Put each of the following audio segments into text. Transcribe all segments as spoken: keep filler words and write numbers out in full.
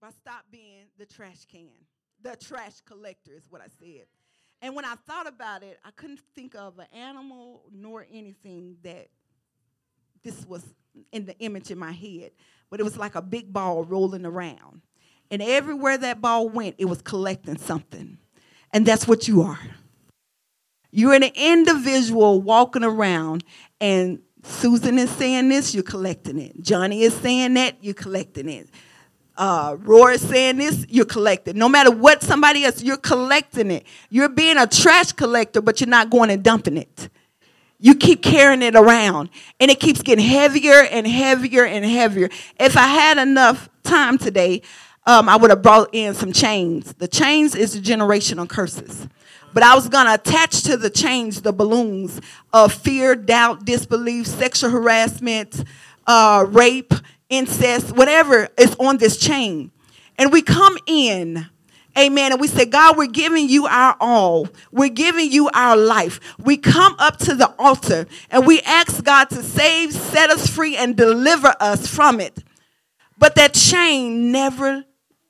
I stopped being the trash can. The trash collector is what I said. And when I thought about it, I couldn't think of an animal nor anything that this was in the image in my head. But it was like a big ball rolling around. And everywhere that ball went, it was collecting something. And that's what you are. You're an individual walking around, and Susan is saying this, you're collecting it. Johnny is saying that, you're collecting it. Uh, Roy is saying this, you're collecting. No matter what somebody else, you're collecting it. You're being a trash collector, but you're not going and dumping it. You keep carrying it around, and it keeps getting heavier and heavier and heavier. If I had enough time today, um, I would have brought in some chains. The chains is the generational curses. But I was going to attach to the chains the balloons of fear, doubt, disbelief, sexual harassment, uh, rape, incest, whatever is on this chain. And we come in, amen, and we say, God, we're giving you our all. We're giving you our life. We come up to the altar and we ask God to save, set us free, and deliver us from it. But that chain never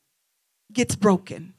gets broken.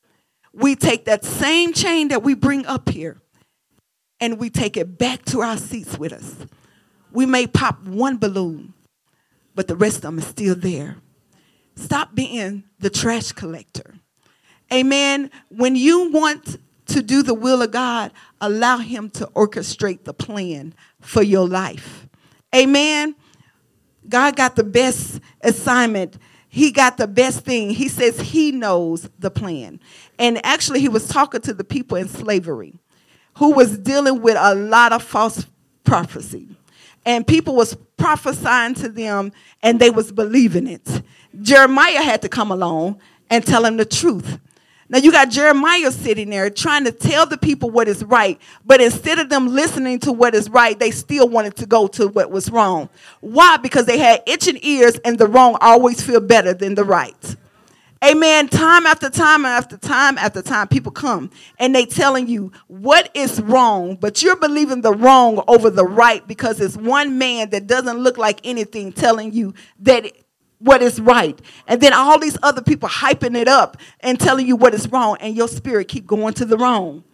We take that same chain that we bring up here and we take it back to our seats with us. We may pop one balloon, but the rest of them is still there. Stop being the trash collector. Amen. When you want to do the will of God, allow him to orchestrate the plan for your life. Amen. God got the best assignment. He got the best thing. He says he knows the plan. And actually, he was talking to the people in slavery who was dealing with a lot of false prophecy. And people was prophesying to them, and they was believing it. Jeremiah had to come along and tell them the truth. Now, you got Jeremiah sitting there trying to tell the people what is right, but instead of them listening to what is right, they still wanted to go to what was wrong. Why? Because they had itching ears, and the wrong always feel better than the right. Amen. Time after time after time after time, people come and they telling you what is wrong, but you're believing the wrong over the right because it's one man that doesn't look like anything telling you that it, what is right. And then all these other people hyping it up and telling you what is wrong, and your spirit keep going to the wrong.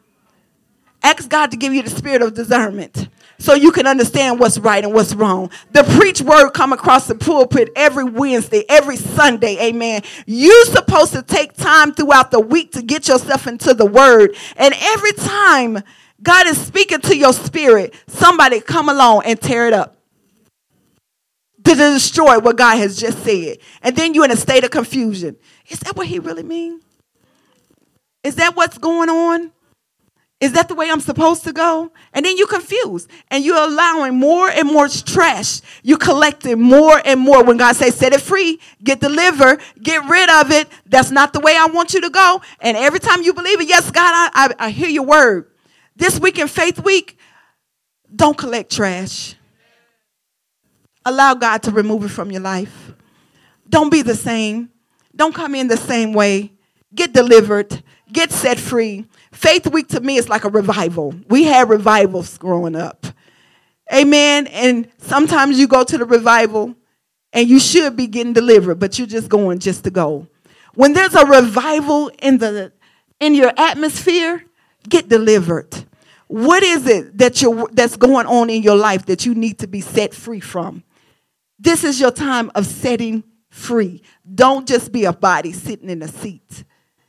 Ask God to give you the spirit of discernment so you can understand what's right and what's wrong. The preach word come across the pulpit every Wednesday, every Sunday, amen. You're supposed to take time throughout the week to get yourself into the word. And every time God is speaking to your spirit, somebody come along and tear it up to destroy what God has just said. And then you're in a state of confusion. Is that what he really means? Is that what's going on? Is that the way I'm supposed to go? And then you're confused. And you're allowing more and more trash. You're collecting more and more. When God says, set it free, get delivered, get rid of it. That's not the way I want you to go. And every time you believe it, yes, God, I, I, I hear your word. This week in Faith Week, don't collect trash. Allow God to remove it from your life. Don't be the same. Don't come in the same way. Get delivered. Get set free. Faith Week to me is like a revival. We had revivals growing up. Amen. And sometimes you go to the revival and you should be getting delivered, but you're just going just to go. When there's a revival in the in your atmosphere, get delivered. What is it that you that's going on in your life that you need to be set free from? This is your time of setting free. Don't just be a body sitting in a seat.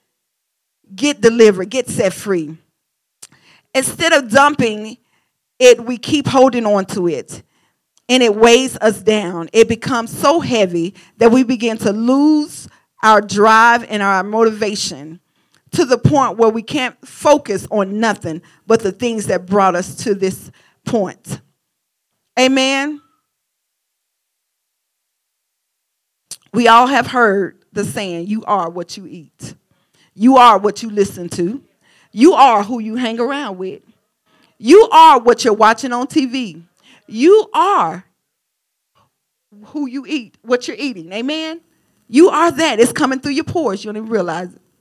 Get delivered, get set free. Instead of dumping it, we keep holding on to it. And it weighs us down. It becomes so heavy that we begin to lose our drive and our motivation to the point where we can't focus on nothing but the things that brought us to this point. Amen. We all have heard the saying, you are what you eat. You are what you listen to. You are who you hang around with. You are what you're watching on T V. You are who you eat, what you're eating. Amen? You are that. It's coming through your pores. You don't even realize it.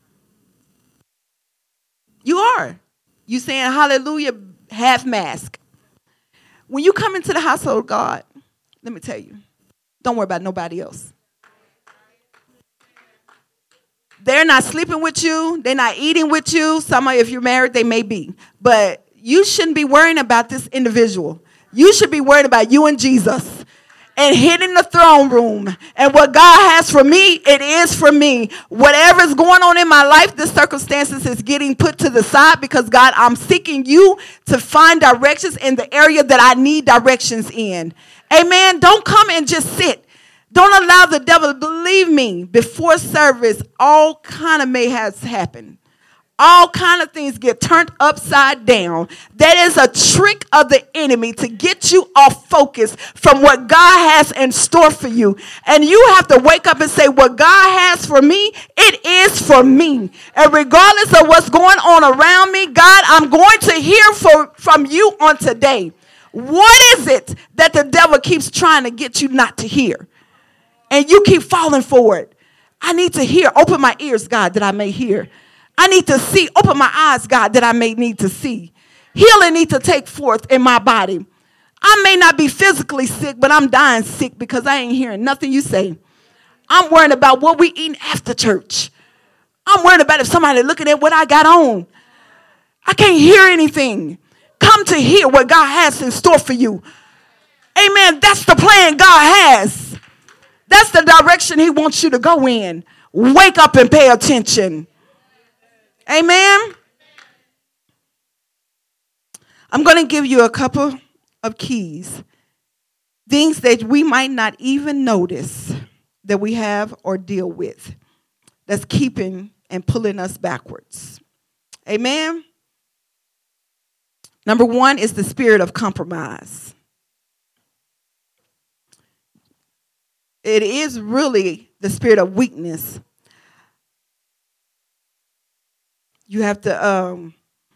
You are. You saying hallelujah, half mask. When you come into the household of God, let me tell you, don't worry about nobody else. They're not sleeping with you. They're not eating with you. Some, if you're married, they may be. But you shouldn't be worrying about this individual. You should be worried about you and Jesus and hitting the throne room. And what God has for me, it is for me. Whatever's going on in my life, the circumstances is getting put to the side because, God, I'm seeking you to find directions in the area that I need directions in. Amen. Don't come and just sit. Don't allow the devil to believe me. Before service, all kind of mayhaps happen. All kind of things get turned upside down. That is a trick of the enemy to get you off focus from what God has in store for you. And you have to wake up and say, what God has for me, it is for me. And regardless of what's going on around me, God, I'm going to hear for, from you on today. What is it that the devil keeps trying to get you not to hear? And you keep falling for it. I need to hear. Open my ears, God, that I may hear. I need to see. Open my eyes, God, that I may need to see. Healing need to take forth in my body. I may not be physically sick, but I'm dying sick because I ain't hearing nothing you say. I'm worrying about what we eating after church. I'm worried about if somebody looking at what I got on. I can't hear anything. Come to hear what God has in store for you. Amen. That's the plan God has. That's the direction he wants you to go in. Wake up and pay attention. Amen. I'm going to give you a couple of keys. Things that we might not even notice that we have or deal with. That's keeping and pulling us backwards. Amen. Number one is the spirit of compromise. It is really the spirit of weakness. You have to, um,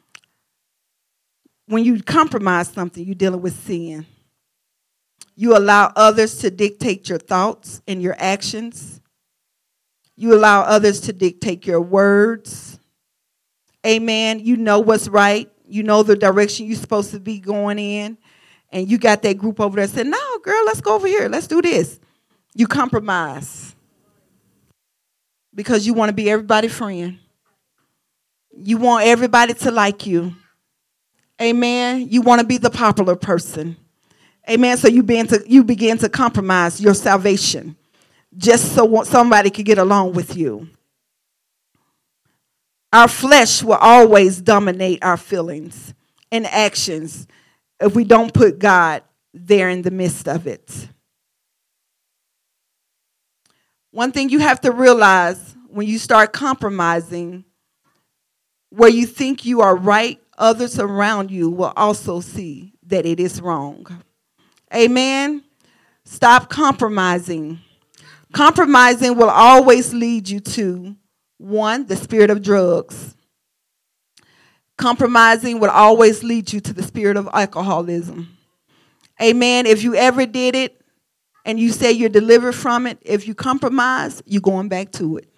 when you compromise something, you're dealing with sin. You allow others to dictate your thoughts and your actions. You allow others to dictate your words. Amen. You know what's right. You know the direction you're supposed to be going in. And you got that group over there saying, no, girl, let's go over here. Let's do this. You compromise because you want to be everybody's friend. You want everybody to like you. Amen. You want to be the popular person. Amen. So you begin to you begin to compromise your salvation just so somebody could get along with you. Our flesh will always dominate our feelings and actions if we don't put God there in the midst of it. One thing you have to realize when you start compromising, where you think you are right, others around you will also see that it is wrong. Amen. Stop compromising. Compromising will always lead you to, one, the spirit of drugs. Compromising will always lead you to the spirit of alcoholism. Amen. If you ever did it and you say you're delivered from it, if you compromise, you're going back to it.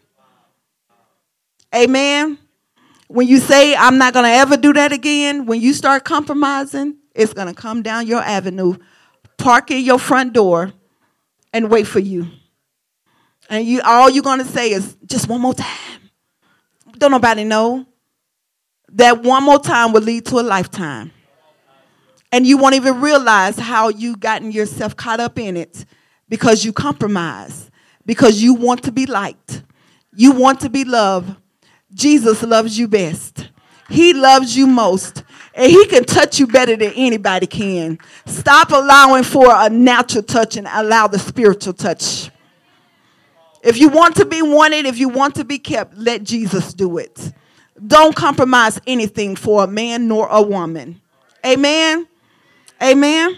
Amen. When you say, I'm not going to ever do that again, when you start compromising, it's going to come down your avenue, park in your front door, and wait for you. And you, all you're going to say is, just one more time. Don't nobody know. That one more time will lead to a lifetime. And you won't even realize how you gotten yourself caught up in it because you compromise, because you want to be liked. You want to be loved. Jesus loves you best. He loves you most. And he can touch you better than anybody can. Stop allowing for a natural touch and allow the spiritual touch. If you want to be wanted, if you want to be kept, let Jesus do it. Don't compromise anything for a man nor a woman. Amen. Amen.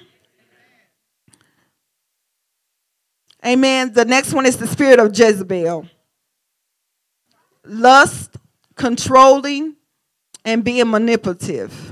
Amen. The next one is the spirit of Jezebel. Lust, controlling, and being manipulative.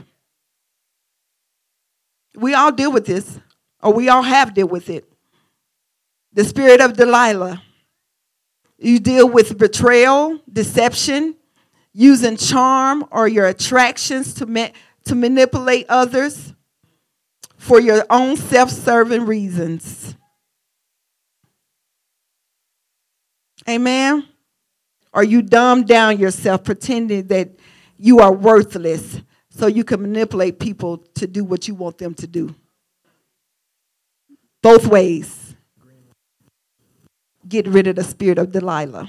We all deal with this, or we all have dealt with it. The spirit of Delilah. You deal with betrayal, deception, using charm or your attractions to, ma- to manipulate others for your own self-serving reasons. Amen. Or you dumb down yourself pretending that you are worthless so you can manipulate people to do what you want them to do. Both ways. Get rid of the spirit of Delilah.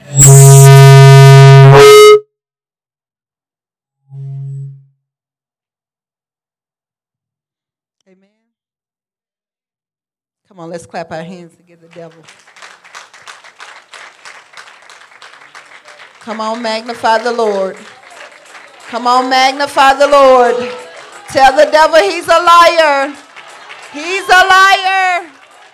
Amen. Come on, let's clap our hands to give the devil. Come on, magnify the Lord. Come on, magnify the Lord. Tell the devil he's a liar. He's a liar.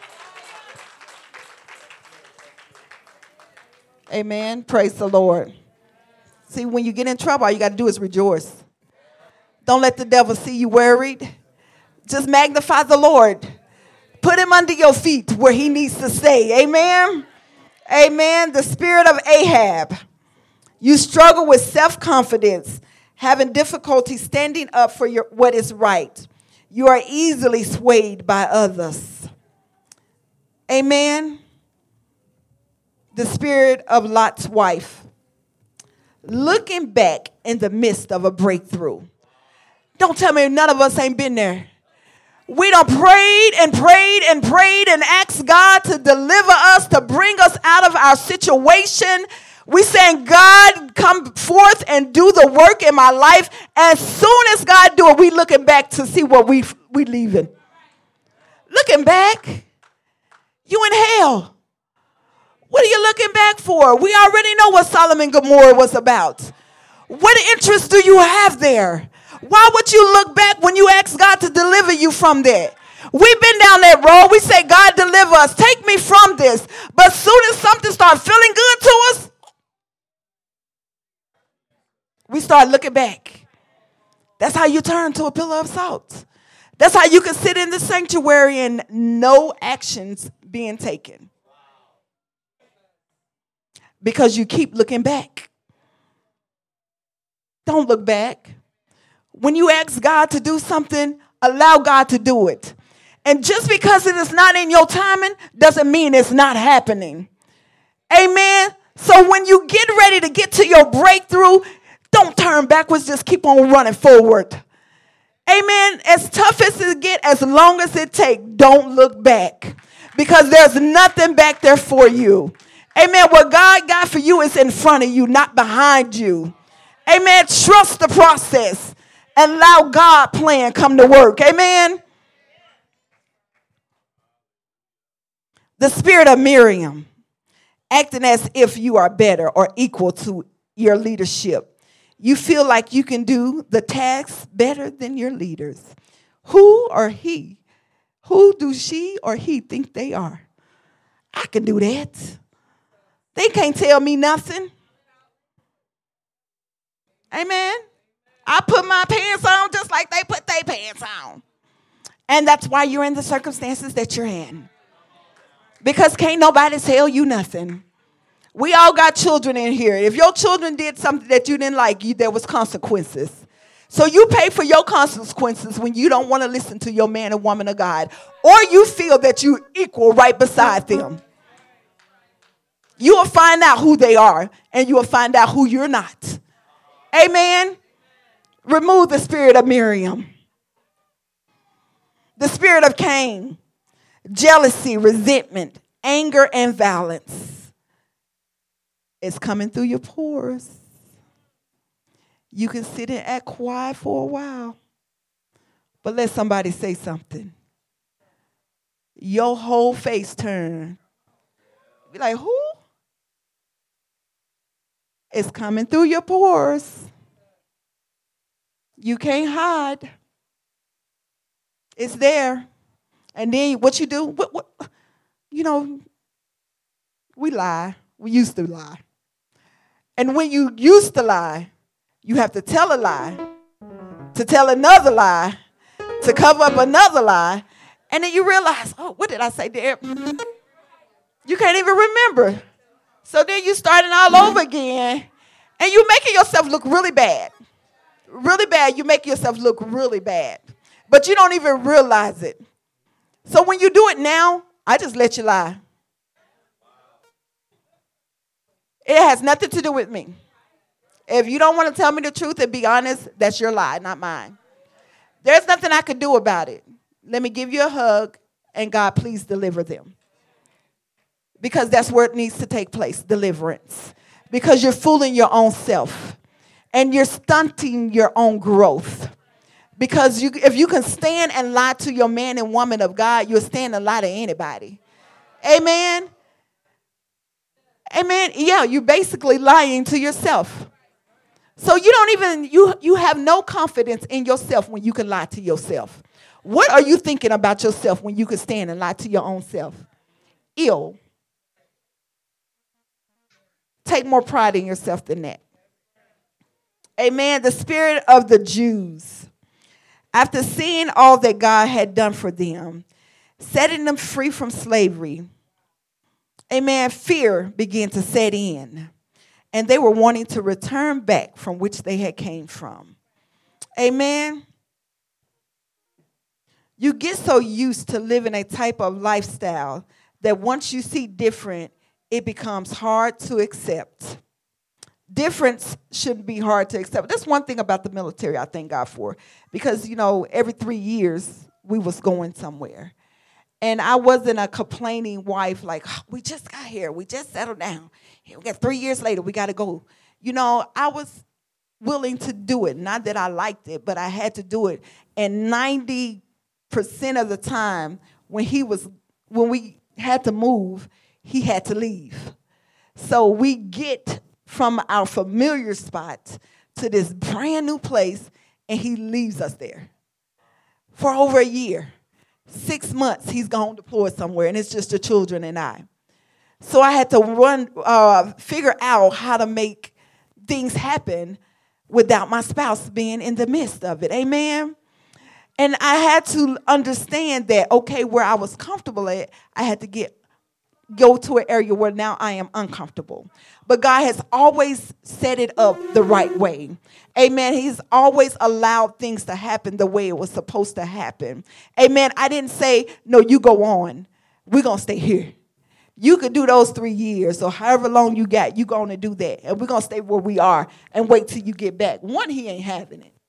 Amen. Praise the Lord. See, when you get in trouble, all you got to do is rejoice. Don't let the devil see you worried. Just magnify the Lord. Put him under your feet where he needs to stay. Amen. Amen. The spirit of Ahab. You struggle with self-confidence, having difficulty standing up for your, what is right. You are easily swayed by others. Amen. The spirit of Lot's wife. Looking back in the midst of a breakthrough. Don't tell me none of us ain't been there. We done prayed and prayed and prayed and asked God to deliver us, to bring us out of our situation. We saying, God, come forth and do the work in my life. As soon as God do it, we looking back to see what we we leaving. Looking back, you in hell. What are you looking back for? We already know what Sodom and Gomorrah was about. What interest do you have there? Why would you look back when you ask God to deliver you from there? We've been down that road. We say, God, deliver us. Take me from this. But as soon as something starts feeling good to us, we start looking back. That's how you turn to a pillar of salt. That's how you can sit in the sanctuary and no actions being taken. Because you keep looking back. Don't look back. When you ask God to do something, allow God to do it. And just because it is not in your timing doesn't mean it's not happening. Amen. So when you get ready to get to your breakthrough, don't turn backwards. Just keep on running forward. Amen. As tough as it gets, as long as it takes, don't look back. Because there's nothing back there for you. Amen. What God got for you is in front of you, not behind you. Amen. Trust the process. And allow God plan come to work. Amen. The spirit of Miriam. Acting as if you are better or equal to your leadership. You feel like you can do the tasks better than your leaders. Who or he? Who do she or he think they are? I can do that. They can't tell me nothing. Amen. I put my pants on just like they put their pants on. And that's why you're in the circumstances that you're in. Because can't nobody tell you nothing. We all got children in here. If your children did something that you didn't like, you, there was consequences. So you pay for your consequences when you don't want to listen to your man and woman of God. Or you feel that you're equal right beside them. You will find out who they are. And you will find out who you're not. Amen. Remove the spirit of Miriam. The spirit of Cain. Jealousy, resentment, anger, and violence. It's coming through your pores. You can sit and act quiet for a while. But let somebody say something. Your whole face turn. Be like, who? It's coming through your pores. You can't hide. It's there. And then what you do, what, what, you know, we lie. We used to lie. And when you used to lie, you have to tell a lie, to tell another lie, to cover up another lie. And then you realize, oh, what did I say there? You can't even remember. So then you starting all over again. And you making yourself look really bad. Really bad. You make yourself look really bad. But you don't even realize it. So when you do it now, I just let you lie. It has nothing to do with me. If you don't want to tell me the truth and be honest, that's your lie, not mine. There's nothing I could do about it. Let me give you a hug, and God, please deliver them. Because that's where it needs to take place, deliverance. Because you're fooling your own self, and you're stunting your own growth. Because you, if you can stand and lie to your man and woman of God, you'll stand and lie to anybody. Amen? Amen? Yeah, you're basically lying to yourself. So you don't even, you, you have no confidence in yourself when you can lie to yourself. What are you thinking about yourself when you can stand and lie to your own self? Ill. Take more pride in yourself than that. Amen. The spirit of the Jews, after seeing all that God had done for them, setting them free from slavery, amen, fear began to set in. And they were wanting to return back from which they had came from. Amen. You get so used to living a type of lifestyle that once you see different, it becomes hard to accept. Difference shouldn't be hard to accept. That's one thing about the military I thank God for. Because, you know, every three years we was going somewhere. And I wasn't a complaining wife like, oh, we just got here. We just settled down. Here we got three years later. We got to go. You know, I was willing to do it. Not that I liked it, but I had to do it. And ninety percent of the time when he was, when we had to move, he had to leave. So we get from our familiar spot to this brand new place, and he leaves us there for over a year. Six months, he's gone deployed somewhere, and it's just the children and I. So I had to run, uh, figure out how to make things happen without my spouse being in the midst of it. Amen? And I had to understand that, okay, where I was comfortable at, I had to get go to an area where now I am uncomfortable. But God has always set it up the right way. Amen. He's always allowed things to happen the way it was supposed to happen. Amen. I didn't say, no, you go on. We're going to stay here. You could do those three years or however long you got, you're going to do that. And we're going to stay where we are and wait till you get back. One, he ain't having it.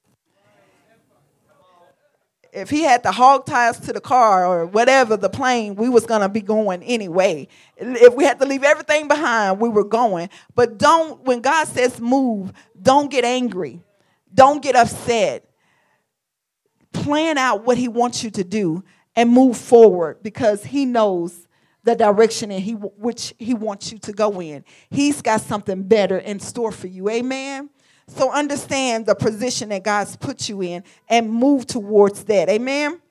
If he had the hog ties to the car or whatever, the plane, we was going to be going anyway. If we had to leave everything behind, we were going. But don't, when God says move, don't get angry. Don't get upset. Plan out what he wants you to do and move forward because he knows the direction in he, which he wants you to go in. He's got something better in store for you. Amen. So understand the position that God's put you in and move towards that. Amen?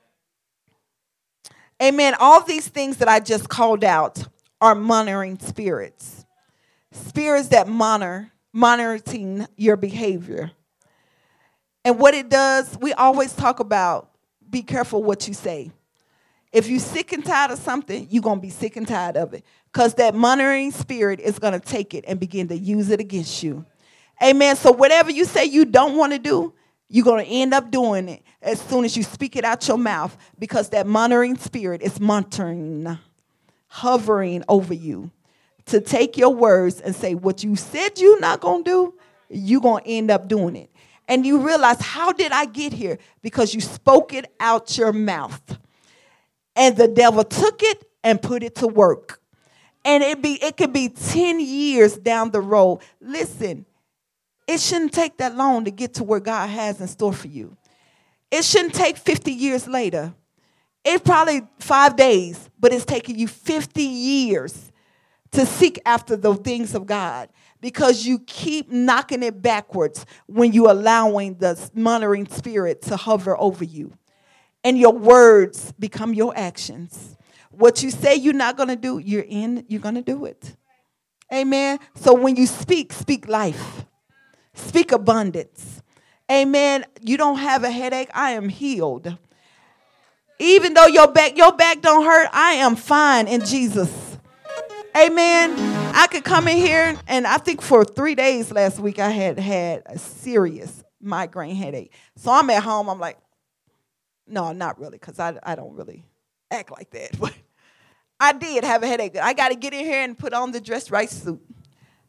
Amen. All these things that I just called out are monitoring spirits. Spirits that monitor, monitoring your behavior. And what it does, we always talk about be careful what you say. If you're sick and tired of something, you're going to be sick and tired of it. Because that monitoring spirit is going to take it and begin to use it against you. Amen. So whatever you say you don't want to do, you're going to end up doing it as soon as you speak it out your mouth because that monitoring spirit is monitoring, hovering over you to take your words and say what you said you're not going to do, you're going to end up doing it. And you realize, how did I get here? Because you spoke it out your mouth. And the devil took it and put it to work. And it be it could be ten years down the road. Listen. It shouldn't take that long to get to where God has in store for you. It shouldn't take fifty years later. It's probably five days, but it's taking you fifty years to seek after the things of God because you keep knocking it backwards when you're allowing the monitoring spirit to hover over you. And your words become your actions. What you say you're not going to do, you're in, you're going to do it. Amen. So when you speak, speak life. Speak abundance. Amen. You don't have a headache. I am healed. Even though your back, your back don't hurt, I am fine in Jesus. Amen. I could come in here, and I think for three days last week, I had had a serious migraine headache. So I'm at home. I'm like, no, not really, because I, I don't really act like that. But I did have a headache. I got to get in here and put on the dress right suit.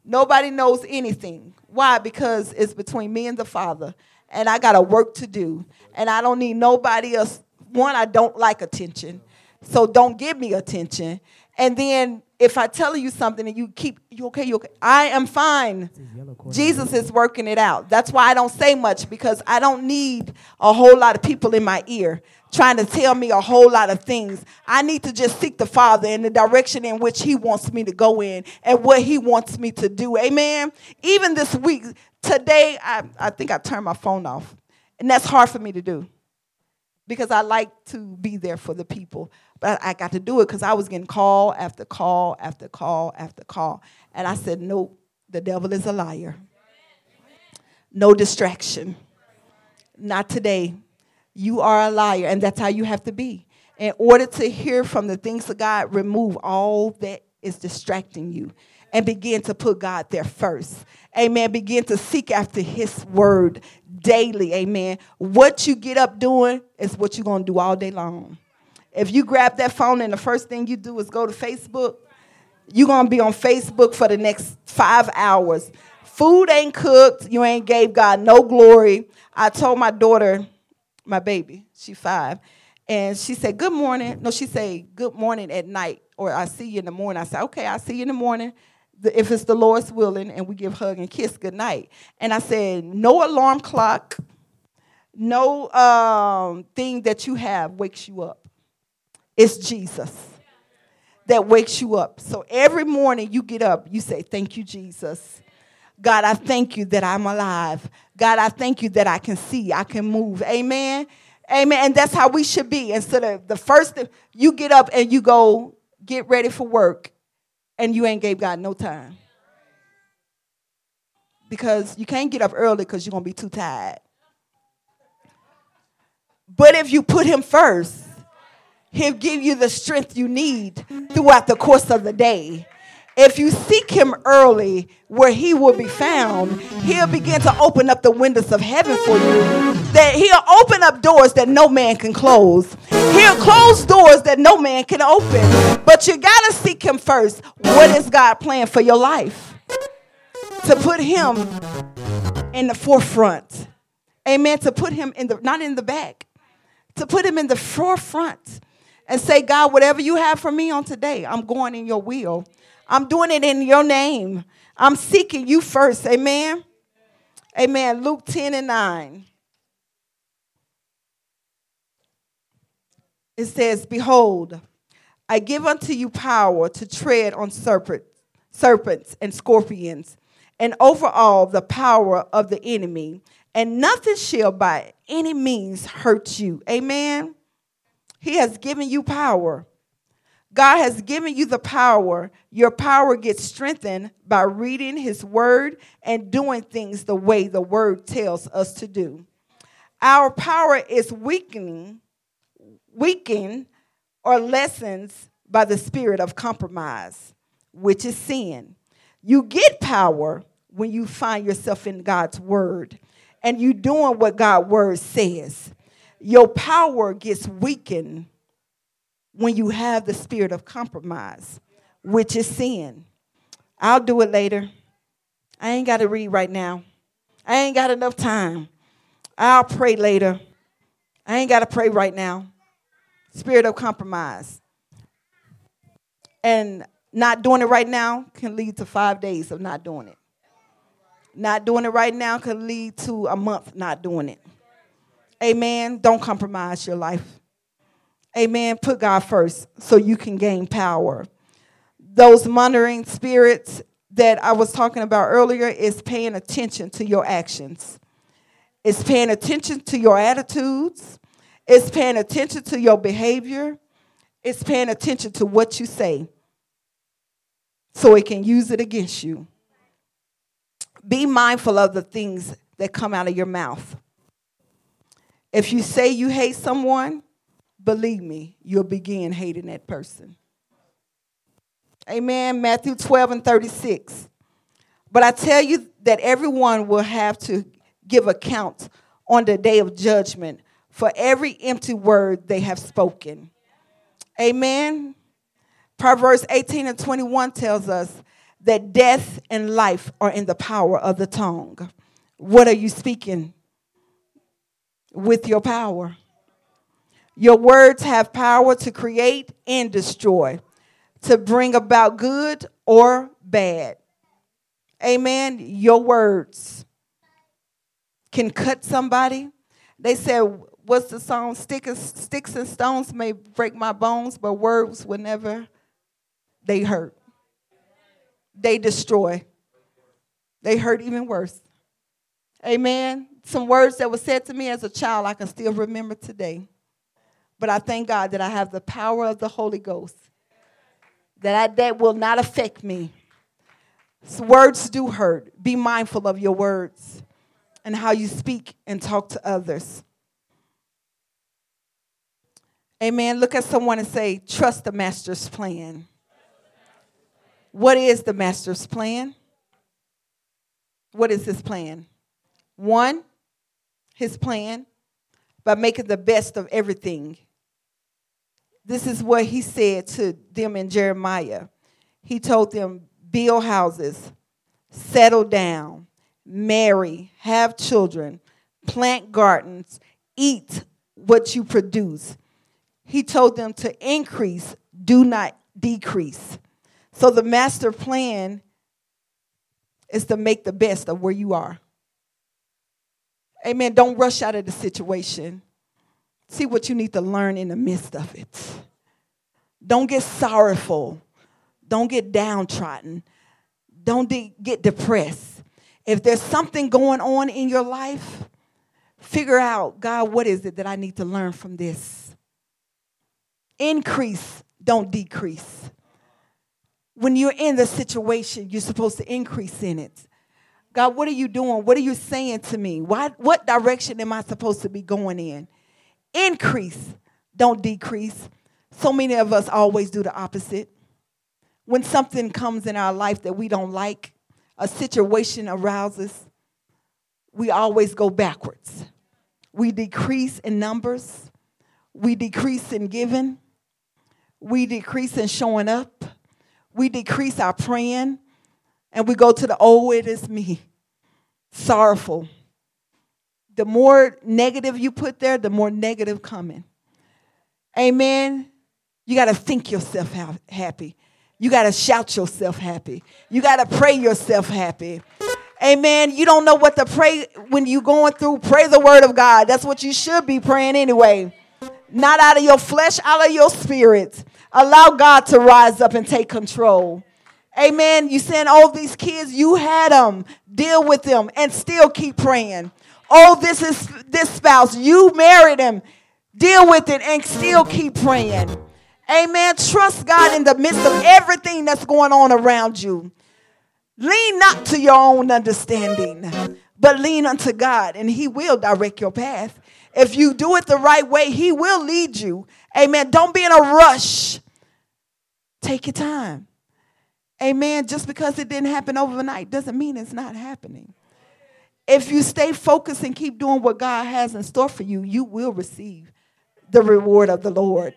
Nobody knows anything. Why? Because it's between me and the Father. And I got a work to do. And I don't need nobody else. One, I don't like attention. So don't give me attention. And then if I tell you something and you keep, you okay, you okay? I am fine. Jesus is working it out. That's why I don't say much, because I don't need a whole lot of people in my ear trying to tell me a whole lot of things. I need to just seek the Father in the direction in which he wants me to go in and what he wants me to do. Amen. Even this week, today, I, I think I turned my phone off. And that's hard for me to do, because I like to be there for the people. But I got to do it because I was getting call after call after call after call. And I said, no, the devil is a liar. No distraction. Not today. You are a liar, and that's how you have to be. In order to hear from the things of God, remove all that is distracting you and begin to put God there first. Amen. Begin to seek after his word daily. Amen. What you get up doing is what you're going to do all day long. If you grab that phone and the first thing you do is go to Facebook, you're going to be on Facebook for the next five hours. Food ain't cooked. You ain't gave God no glory. I told my daughter, my baby, she five, and she said, good morning. No, she said, good morning at night, or I see you in the morning. I said, okay, I see you in the morning. If it's the Lord's willing, and we give hug and kiss good night. And I said, no alarm clock, no um, thing that you have wakes you up. It's Jesus that wakes you up. So every morning you get up, you say, thank you, Jesus. God, I thank you that I'm alive. God, I thank you that I can see, I can move. Amen. Amen. And that's how we should be. Instead of the first, you get up and you go get ready for work, and you ain't gave God no time. Because you can't get up early because you're going to be too tired. But if you put him first, he'll give you the strength you need throughout the course of the day. If you seek him early where he will be found, he'll begin to open up the windows of heaven for you. That he'll open up doors that no man can close. He'll close doors that no man can open. But you got to seek him first. What is God plan for your life? To put him in the forefront. Amen. To put him in the, not in the back. To put him in the forefront. And say, God, whatever you have for me on today, I'm going in your will. I'm doing it in your name. I'm seeking you first. Amen. Amen. Luke ten and nine. It says, behold, I give unto you power to tread on serpent, serpents and scorpions, and over all the power of the enemy, and nothing shall by any means hurt you. Amen. He has given you power. God has given you the power. Your power gets strengthened by reading his word and doing things the way the word tells us to do. Our power is weakening, weakened or lessens by the spirit of compromise, which is sin. You get power when you find yourself in God's word and you doing what God's word says. Your power gets weakened when you have the spirit of compromise, which is sin. I'll do it later. I ain't got to read right now. I ain't got enough time. I'll pray later. I ain't got to pray right now. Spirit of compromise. And not doing it right now can lead to five days of not doing it. Not doing it right now can lead to a month not doing it. Amen. Don't compromise your life. Amen. Put God first so you can gain power. Those monitoring spirits that I was talking about earlier is paying attention to your actions. It's paying attention to your attitudes. It's paying attention to your behavior. It's paying attention to what you say so it can use it against you. Be mindful of the things that come out of your mouth. If you say you hate someone, believe me, you'll begin hating that person. Amen. Matthew twelve and thirty-six. But I tell you that everyone will have to give account on the day of judgment for every empty word they have spoken. Amen. Proverbs eighteen and twenty-one tells us that death and life are in the power of the tongue. What are you speaking with your power? Your words have power to create and destroy, to bring about good or bad. Amen. Your words can cut somebody. They said, what's the song? Sticks, sticks and stones may break my bones, but words will never, they hurt. They destroy. They hurt even worse. Amen. Some words that were said to me as a child I can still remember today. But I thank God that I have the power of the Holy Ghost. That I, that will not affect me. So words do hurt. Be mindful of your words and how you speak and talk to others. Amen. Look at someone and say, trust the master's plan. What is the master's plan? What is his plan? One, his plan by making the best of everything. This is what he said to them in Jeremiah. He told them, build houses, settle down, marry, have children, plant gardens, eat what you produce. He told them to increase, do not decrease. So the master plan is to make the best of where you are. Amen. Don't rush out of the situation. See what you need to learn in the midst of it. Don't get sorrowful. Don't get downtrodden. Don't de- get depressed. If there's something going on in your life, figure out, God, what is it that I need to learn from this? Increase, don't decrease. When you're in the situation, you're supposed to increase in it. God, what are you doing? What are you saying to me? Why, what direction am I supposed to be going in? Increase, don't decrease. So many of us always do the opposite. When something comes in our life that we don't like, a situation arouses, we always go backwards. We decrease in numbers. We decrease in giving. We decrease in showing up. We decrease our praying. And we go to the, oh, it is me. Sorrowful. The more negative you put there, the more negative coming. Amen. You got to think yourself ha- happy. You got to shout yourself happy. You got to pray yourself happy. Amen. You don't know what to pray when you're going through. Pray the word of God. That's what you should be praying anyway. Not out of your flesh, out of your spirit. Allow God to rise up and take control. Amen. You saying, oh, these kids, you had them. Deal with them and still keep praying. Oh, this is this spouse. You married him. Deal with it and still keep praying. Amen. Trust God in the midst of everything that's going on around you. Lean not to your own understanding, but lean unto God, and he will direct your path. If you do it the right way, he will lead you. Amen. Don't be in a rush. Take your time. Amen. Just because it didn't happen overnight doesn't mean it's not happening. If you stay focused and keep doing what God has in store for you, you will receive the reward of the Lord.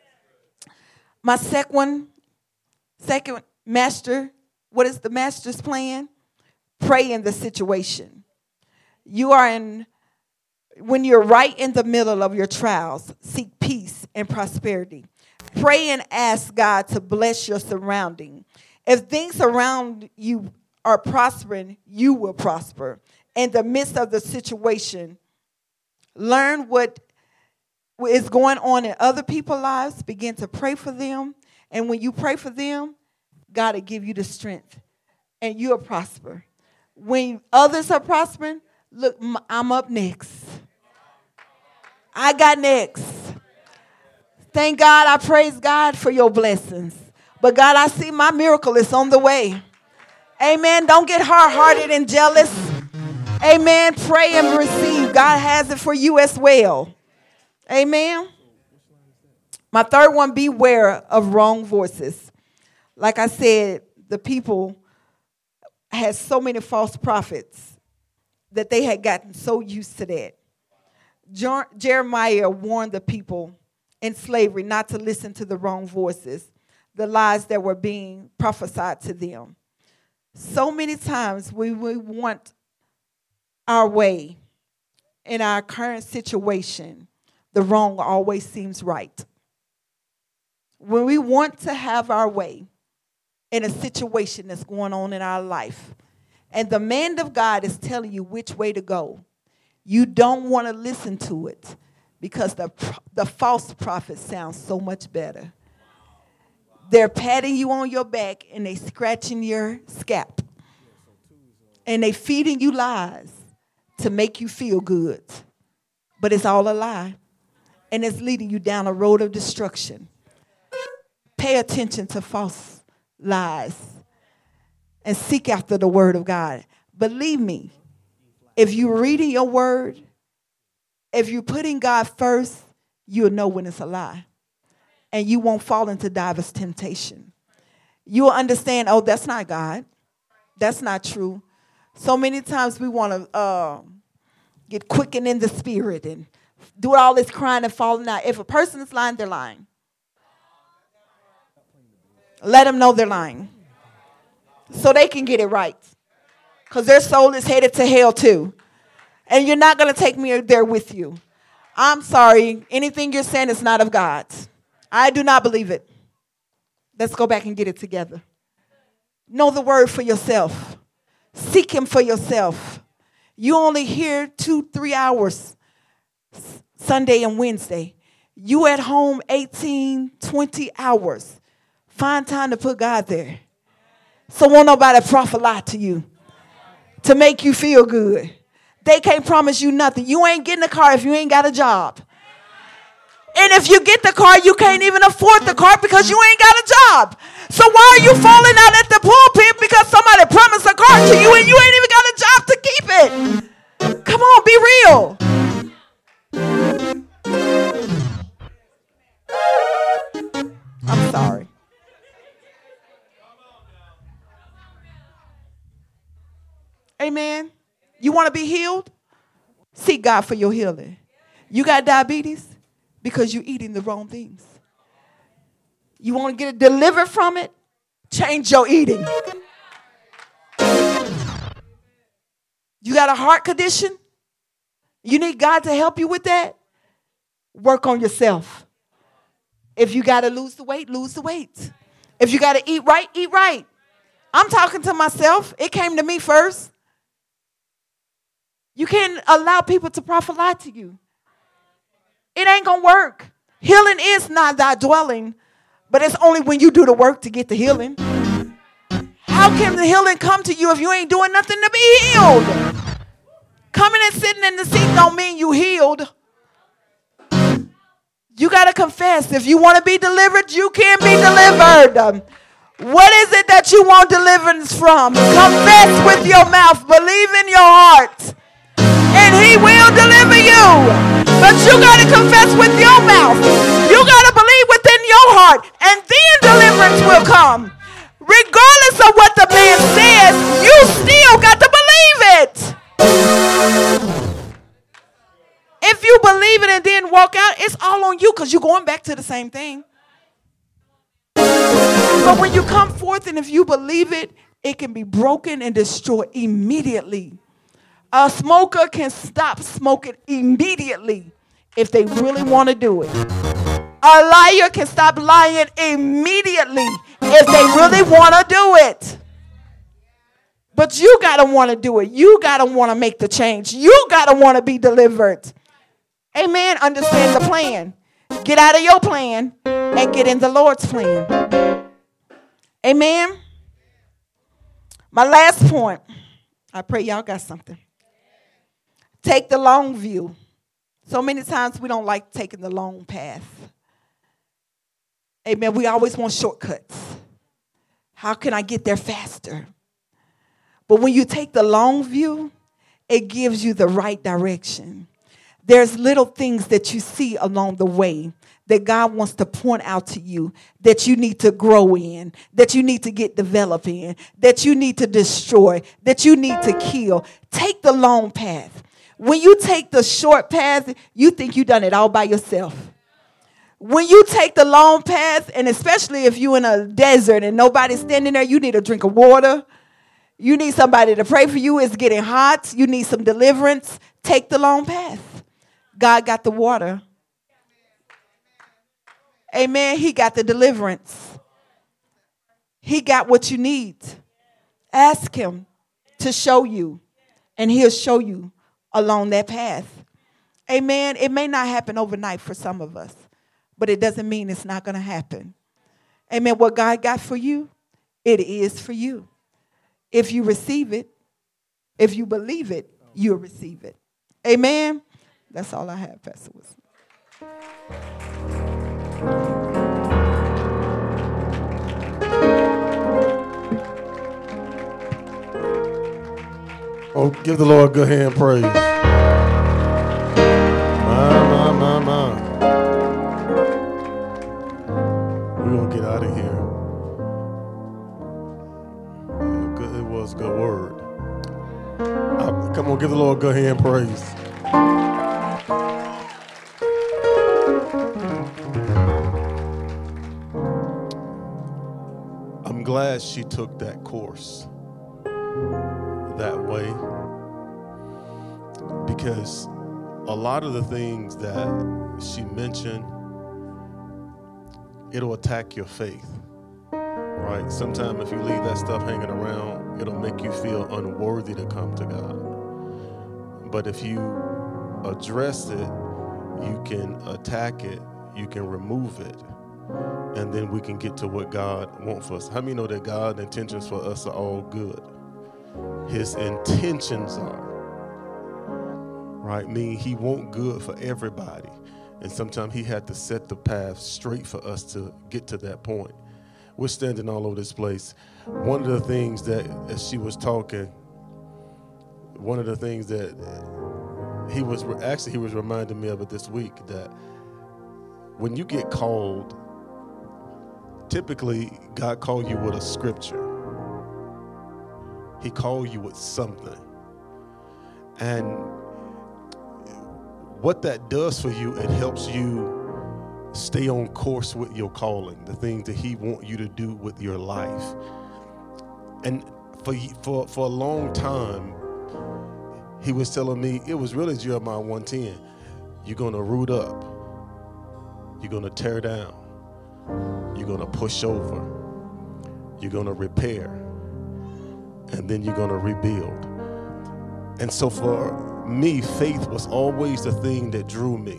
My second, second master, what is the master's plan? Pray in the situation. You are in, when you're right in the middle of your trials, seek peace and prosperity. Pray and ask God to bless your surrounding. If things around you are prospering, you will prosper. In the midst of the situation, learn what is going on in other people's lives. Begin to pray for them. And when you pray for them, God will give you the strength. And you'll prosper. When others are prospering, look, I'm up next. I got next. Thank God, I praise God for your blessings. But God, I see my miracle is on the way. Amen. Don't get hard-hearted and jealous. Amen. Pray and receive. God has it for you as well. Amen. My third one, beware of wrong voices. Like I said, the people had so many false prophets that they had gotten so used to that. Jer- Jeremiah warned the people in slavery not to listen to the wrong voices, the lies that were being prophesied to them. So many times we, we want our way in our current situation. The wrong always seems right. When we want to have our way in a situation that's going on in our life, and the man of God is telling you which way to go, you don't want to listen to it because the, the false prophet sounds so much better. They're patting you on your back and they scratching your scalp. And they feeding you lies to make you feel good. But it's all a lie. And it's leading you down a road of destruction. Pay attention to false lies and seek after the word of God. Believe me, if you're reading your word, if you're putting God first, you'll know when it's a lie. And you won't fall into diverse temptation. You'll understand, oh, that's not God. That's not true. So many times we want to uh, get quickened in the spirit and do all this crying and falling out. If a person is lying, they're lying. Let them know they're lying. So they can get it right. Because their soul is headed to hell too. And you're not going to take me there with you. I'm sorry. Anything you're saying is not of God. I do not believe it. Let's go back and get it together. Know the word for yourself. Seek him for yourself. You only hear two, three hours Sunday and Wednesday. You at home eighteen, twenty hours. Find time to put God there. So won't nobody prophet lie to you to make you feel good. They can't promise you nothing. You ain't getting a car if you ain't got a job. And if you get the car, you can't even afford the car because you ain't got a job. So why are you falling out at the pulpit because somebody promised a car to you and you ain't even got a job to keep it? Come on, be real. I'm sorry. Amen. You want to be healed? Seek God for your healing. You got diabetes? Because you're eating the wrong things. You want to get delivered from it? Change your eating. You got a heart condition? You need God to help you with that? Work on yourself. If you got to lose the weight, lose the weight. If you got to eat right, eat right. I'm talking to myself. It came to me first. You can't allow people to prophet lie to you. It ain't going to work. Healing is not thy dwelling, but it's only when you do the work to get the healing. How can the healing come to you if you ain't doing nothing to be healed? Coming and sitting in the seat don't mean you healed. You got to confess. If you want to be delivered, you can be delivered. What is it that you want deliverance from? Confess with your mouth. Believe in your heart. And he will deliver you. But you got to confess with your mouth. You got to believe within your heart. And then deliverance will come. Regardless of what the man says, you still got to believe it. If you believe it and then walk out, it's all on you because you're going back to the same thing. But when you come forth and if you believe it, it can be broken and destroyed immediately. A smoker can stop smoking immediately if they really want to do it. A liar can stop lying immediately if they really want to do it. But you got to want to do it. You got to want to make the change. You got to want to be delivered. Amen. Understand the plan. Get out of your plan and get in the Lord's plan. Amen. My last point. I pray y'all got something. Take the long view. So many times we don't like taking the long path. Amen. We always want shortcuts. How can I get there faster? But when you take the long view, it gives you the right direction. There's little things that you see along the way that God wants to point out to you that you need to grow in, that you need to get developed in, that you need to destroy, that you need to kill. Take the long path. When you take the short path, you think you've done it all by yourself. When you take the long path, and especially if you're in a desert and nobody's standing there, you need a drink of water. You need somebody to pray for you. It's getting hot. You need some deliverance. Take the long path. God got the water. Amen. He got the deliverance. He got what you need. Ask him to show you, and he'll show you along that path. Amen. It may not happen overnight for some of us, but it doesn't mean it's not going to happen. Amen. What God got for you, it is for you. If you receive it, if you believe it, you'll receive it. Amen. That's all I have, Pastor Wilson. Oh, give the Lord a good hand praise. My, my, my, my. We're going to get out of here. Uh, good, it was a good word. Uh, come on, give the Lord a good hand praise. I'm glad she took that course that way, because a lot of the things that she mentioned, it'll attack your faith, right? Sometimes if you leave that stuff hanging around, it'll make you feel unworthy to come to God. But if you address it, you can attack it, you can remove it, and then we can get to what God wants for us. How many know that God's intentions for us are all good? His intentions are, right? Meaning he wants good for everybody. And sometimes he had to set the path straight for us to get to that point. We're standing all over this place. One of the things that, as she was talking, one of the things that he was, actually he was reminding me of it this week, that when you get called, typically God called you with a scripture. He called you with something. And what that does for you, it helps you stay on course with your calling, the things that he wants you to do with your life. And for, for, for a long time, he was telling me, it was really Jeremiah one ten, you're going to root up, you're going to tear down, you're going to push over, you're going to repair, and then you're going to rebuild. And so for me, faith was always the thing that drew me.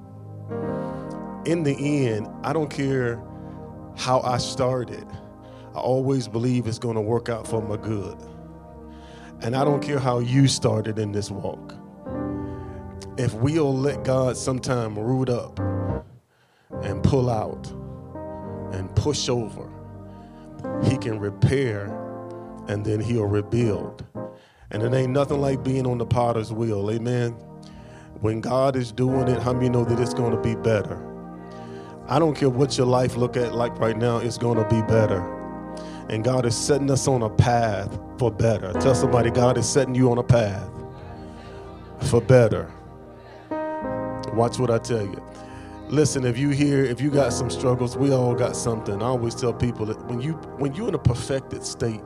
In the end, I don't care how I started. I always believe it's going to work out for my good. And I don't care how you started in this walk. If we'll let God sometime root up and pull out and push over, he can repair, and then he'll rebuild. And it ain't nothing like being on the potter's wheel, amen? When God is doing it, how many know that it's going to be better? I don't care what your life look at like right now, it's going to be better. And God is setting us on a path for better. Tell somebody, God is setting you on a path for better. Watch what I tell you. Listen, if you hear, if you got some struggles, we all got something. I always tell people that when you when you're in a perfected state,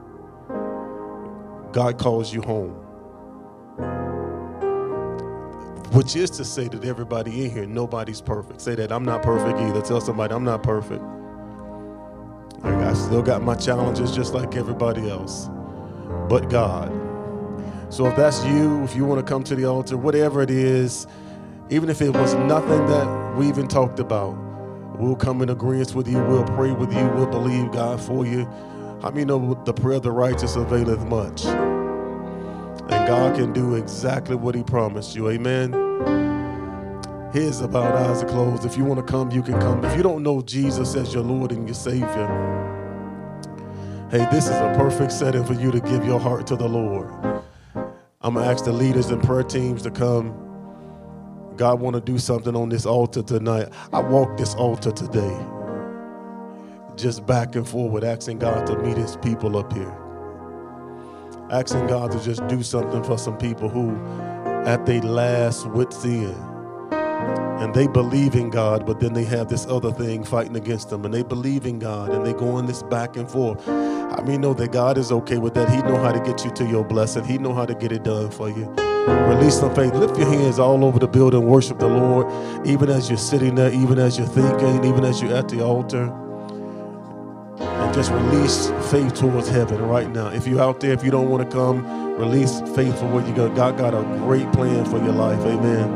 God calls you home. Which is to say that everybody in here, nobody's perfect. Say that, I'm not perfect either. Tell somebody, I'm not perfect. I still got my challenges just like everybody else. But God. So if that's you, if you want to come to the altar, whatever it is, even if it was nothing that we even talked about, we'll come in agreement with you. We'll pray with you. We'll believe God for you. How many know the prayer of the righteous availeth much? And God can do exactly what he promised you. Amen. Here's about eyes are closed. If you want to come, you can come. If you don't know Jesus as your Lord and your Savior, hey, this is a perfect setting for you to give your heart to the Lord. I'm going to ask the leaders and prayer teams to come. God want to do something on this altar tonight. I walked this altar today, just back and forward, asking God to meet his people up here. Asking God to just do something for some people who at their last wit's end. And they believe in God, but then they have this other thing fighting against them. And they believe in God, and they going this back and forth. I mean, know that God is okay with that. He know how to get you to your blessing. He know how to get it done for you. Release some faith. Lift your hands all over the building. Worship the Lord, even as you're sitting there, even as you're thinking, even as you're at the altar. And just release faith towards heaven right now. If you're out there, if you don't want to come, release faith for what you got. God got a great plan for your life. Amen.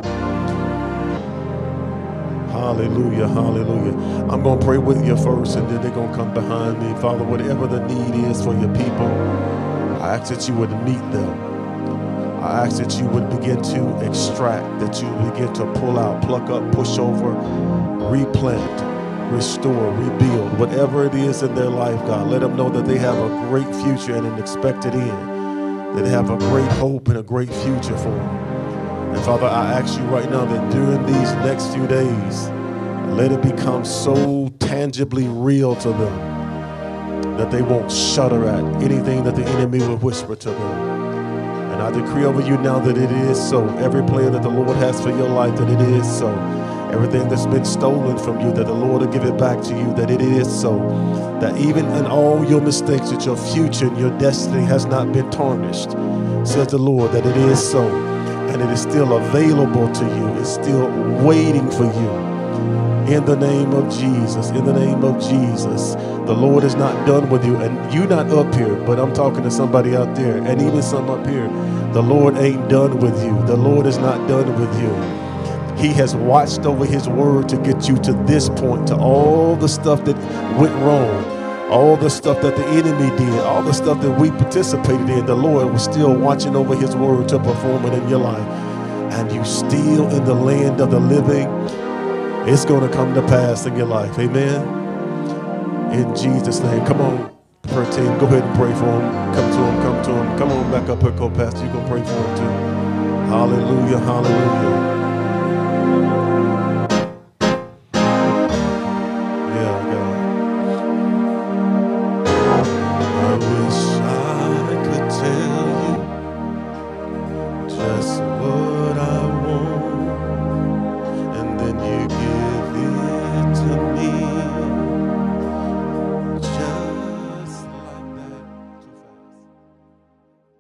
Hallelujah, hallelujah. I'm going to pray with you first, and then they're going to come behind me. Father, whatever the need is for your people, I ask that you would meet them. I ask that you would begin to extract, that you begin to pull out, pluck up, push over, replant, restore, rebuild, whatever it is in their life, God. Let them know that they have a great future and an expected end, that they have a great hope and a great future for them. And Father, I ask you right now that during these next few days, let it become so tangibly real to them that they won't shudder at anything that the enemy will whisper to them. And I decree over you now that it is so. Every plan that the Lord has for your life, that it is so. Everything that's been stolen from you, that the Lord will give it back to you, that it is so. That even in all your mistakes, that your future and your destiny has not been tarnished, says the Lord, that it is so. And it is still available to you. It's still waiting for you. In the name of Jesus, in the name of Jesus, the Lord is not done with you. And you not up here, but I'm talking to somebody out there, and even some up here. The Lord ain't done with you. The Lord is not done with you. He has watched over his word to get you to this point, to all the stuff that went wrong, all the stuff that the enemy did, all the stuff that we participated in. The Lord was still watching over his word to perform it in your life. And you still in the land of the living. It's going to come to pass in your life. Amen. In Jesus' name. Come on, prayer team. Go ahead and pray for him. Come to him. Come to him. Come on back up here, co-pastor. You can pray for him too. Hallelujah. Hallelujah.